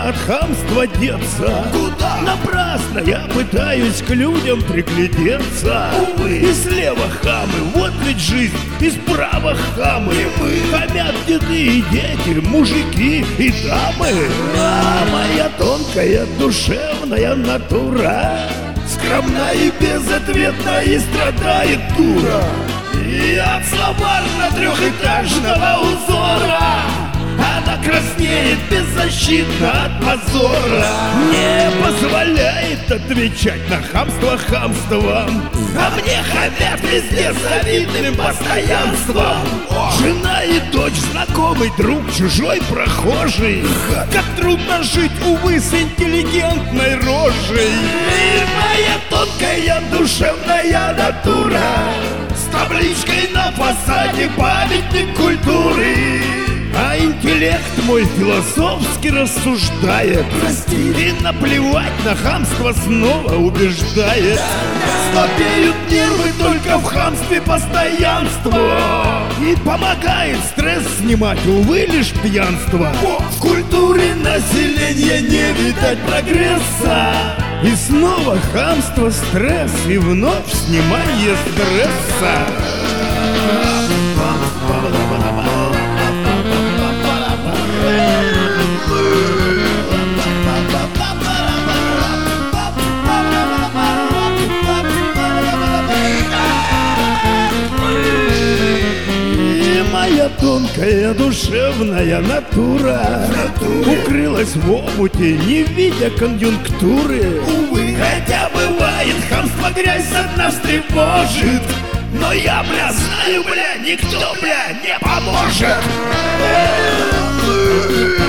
Куда от хамства деться? Куда? Напрасно я пытаюсь к людям приглядеться. Увы. И слева хамы, вот ведь жизнь, и справа хамы. И мы. Хамят деды и дети, мужики и дамы. А моя тонкая душевная натура скромна и безответна, и страдает дура. И от словарно-трехэтажного узора она краснеет беззащитно от позора. Не позволяет отвечать на хамство хамством, а мне хамят везде завидным постоянством. Жена и дочь, знакомый друг, чужой прохожий. Как трудно жить, увы, с интеллигентной рожей. И моя тонкая душевная натура с табличкой на фасаде памятник культуры. А интеллект мой философски рассуждает, Прости. и наплевать на хамство снова убеждает. Слабеют нервы только в хамстве постоянства, и помогает стресс снимать, увы, лишь пьянство. В культуре населения не видать прогресса, и снова хамство, стресс, и вновь снимание стресса. Моя тонкая душевная натура укрылась в омуте, не видя конъюнктуры. Увы. Хотя бывает, хамство грязь со дна встревожит, но я, бля, знаю, бля, никто, бля, не поможет.